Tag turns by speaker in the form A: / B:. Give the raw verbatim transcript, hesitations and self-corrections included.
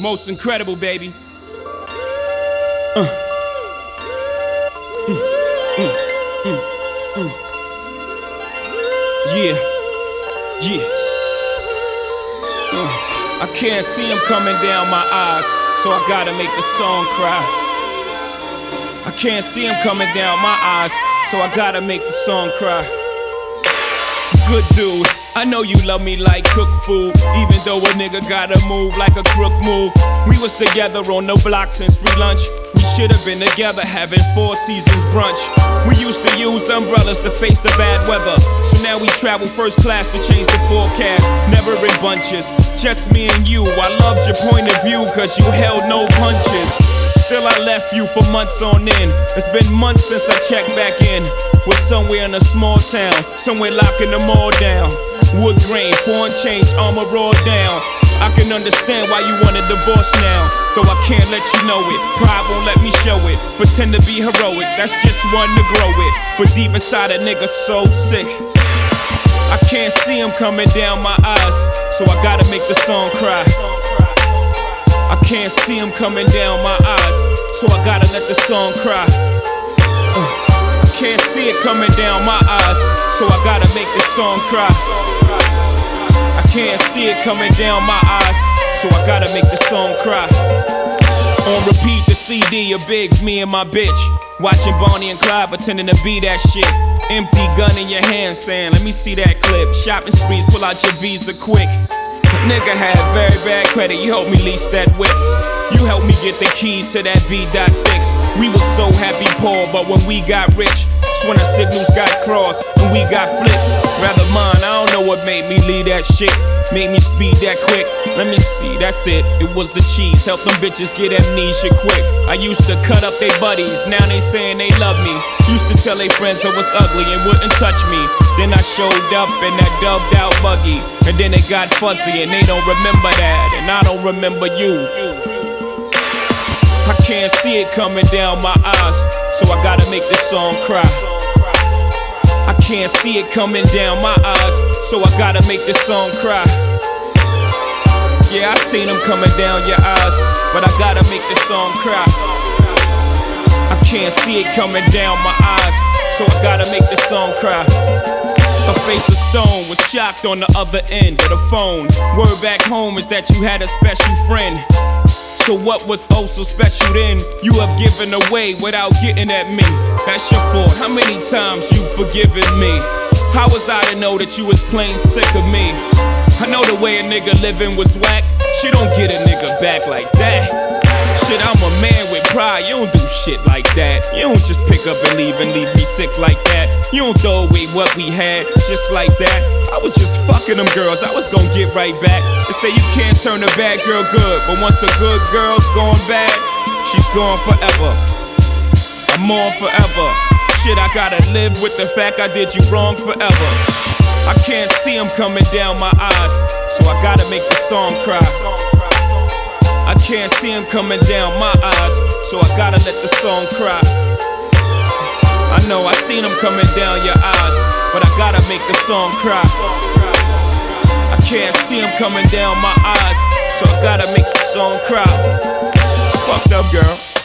A: Most incredible, baby. Uh. Mm, mm, mm, mm. Yeah, yeah. Uh. I can't see him coming down my eyes, so I gotta make the song cry. I can't see him coming down my eyes, so I gotta make the song cry. Good dude, I know you love me like cook food, even though a nigga gotta move like a crook move. We was together on the block since free lunch. We should've been together having Four Seasons brunch. We used to use umbrellas to face the bad weather, so now we travel first class to change the forecast. Never in bunches, just me and you. I loved your point of view cause you held no punches. Still I left you for months on end. It's been months since I checked back in. We're somewhere in a small town, somewhere locking them all down. Wood grain, foreign change, armor raw down. I can understand why you want a divorce now, though I can't let you know it. Pride won't let me show it. Pretend to be heroic, that's just one to grow it. But deep inside a nigga so sick, I can't see him coming down my eyes, so I gotta make the song cry. I can't see him coming down my eyes, so I gotta let the song cry. uh. I can't see it coming down my eyes, so I gotta make the song cry. I can't see it coming down my eyes, so I gotta make the song cry. On repeat the C D of Biggs, me and my bitch, watching Bonnie and Clyde pretending to be that shit. Empty gun in your hand saying, let me see that clip. Shopping sprees, pull out your Visa quick. Nigga had very bad credit, you helped me lease that whip. You helped me get the keys to that V six. We was so happy poor, but when we got rich, that's when our signals got crossed and we got flipped. Rather mine, I don't know what made me leave that shit, made me speed that quick. Let me see, that's it, it was the cheese. Help them bitches get amnesia quick. I used to cut up they buddies, now they saying they love me. Used to tell they friends I was ugly and wouldn't touch me. Then I showed up in that dubbed out buggy, and then it got fuzzy and they don't remember that, and I don't remember you. I can't see it coming down my eyes, so I gotta make this song cry. I can't see it coming down my eyes, so I gotta make this song cry. Yeah, I seen them coming down your eyes, but I gotta make this song cry. I can't see it coming down my eyes, so I gotta make this song cry. Her face of stone was shocked on the other end of the phone. Word back home is that you had a special friend. So what was oh so special then? You have given away without getting at me. That's your fault, how many times you forgiven me? How was I to know that you was plain sick of me? I know the way a nigga living was whack. She don't get a nigga back like that. Shit, I'm a man with pride, you don't do shit like that. You don't just pick up and leave and leave me sick like that. You don't throw away what we had just like that. I was just fucking them girls, I was gonna get right back. They say you can't turn a bad girl good, but once a good girl's gone bad, she's gone forever. I'm on forever. Shit, I gotta live with the fact I did you wrong forever. I can't see him coming down my eyes, so I gotta make the song cry. I can't see him coming down my eyes, so I gotta let the song cry. I know I seen him coming down your eyes, but I gotta make the song cry. I can't see him coming down my eyes, so I gotta make the song cry. It's fucked up, girl.